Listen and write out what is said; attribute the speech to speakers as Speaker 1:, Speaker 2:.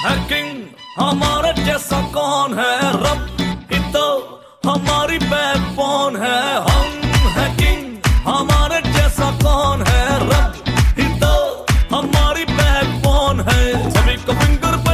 Speaker 1: है किंग, हमारे जैसा कौन है, रब ही तो हमारी बैकबोन है। हम है किंग, हमारे जैसा कौन है, रब ही तो हमारी बैकबोन है। सभी को फिंगर पे